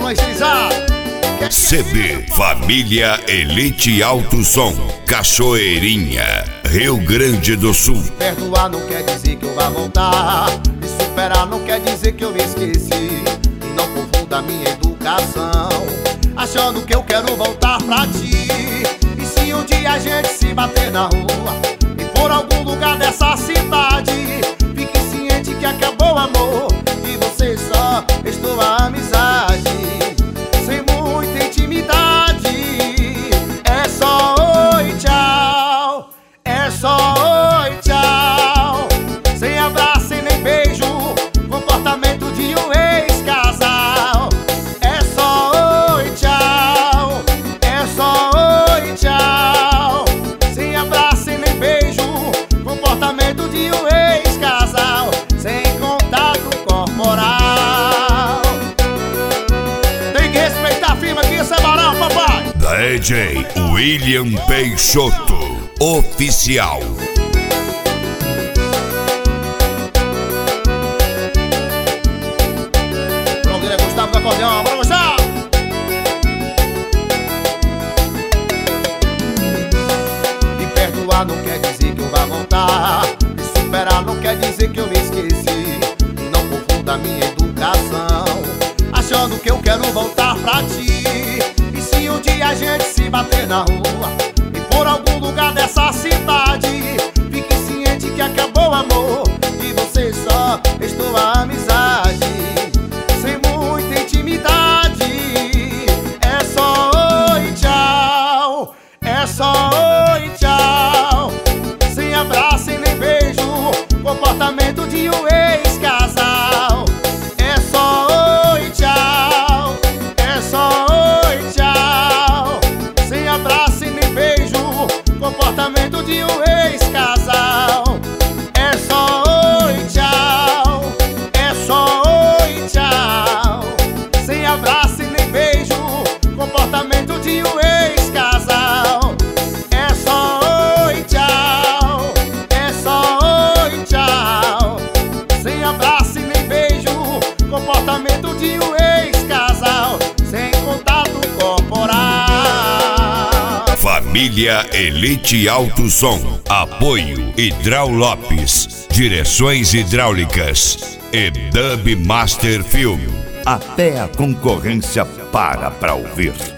Alô, Estilizado. CD Família Elite Alto Som, Cachoeirinha, Rio Grande do Sul. Perdoar não quer dizer que eu vá voltar, me superar não quer dizer que eu me esqueci. E não confunda minha educação, achando que eu quero voltar pra ti. E se um dia a gente se bater na rua e por algum lugar dessa cidade, fique ciente que acabou o amor e você só restou a amizade. Sem muita intimidade, é só oi, tchau. É só oi, tchau. Sem abraço e nem beijo, comportamento de um ex-casal. É só oi, tchau. É só oi, tchau. Sem abraço e nem beijo, comportamento de um ex-casal. Sem contato corporal. Tem que respeitar a firma aqui, Sebarão, papai. DJ William Peixoto Oficial. Blogueira Gustavo do Acordeão, bora Gustavo! Me perdoar não quer dizer que eu vá voltar, me superar não quer dizer que eu me esqueci. E não confunda minha educação, achando que eu quero voltar pra ti. E se um dia a gente se bater na rua e por algum lugar dessa cidade, fique ciente que acabou o amor e você só restou a amizade. Sem muita intimidade, é só oi, tchau. É só oi, tchau. Sem abraço e nem beijo, comportamento de um ex-casal. É só oi, tchau. É só oi, tchau. Sem abraço e nem beijo, comportamento de um ex-casal. É só oi, tchau. É só oi, tchau. Sem abraço e nem beijo, comportamento de um ex-casal. É só oi, tchau. É só oi, tchau. Sem abraço e nem beijo, comportamento de um ex-casal. Sem contato corporal. Família Elite Alto Som. Apoio Hidral Lopes, Direções Hidráulicas e Dub Master Film. Até a concorrência para ouvir.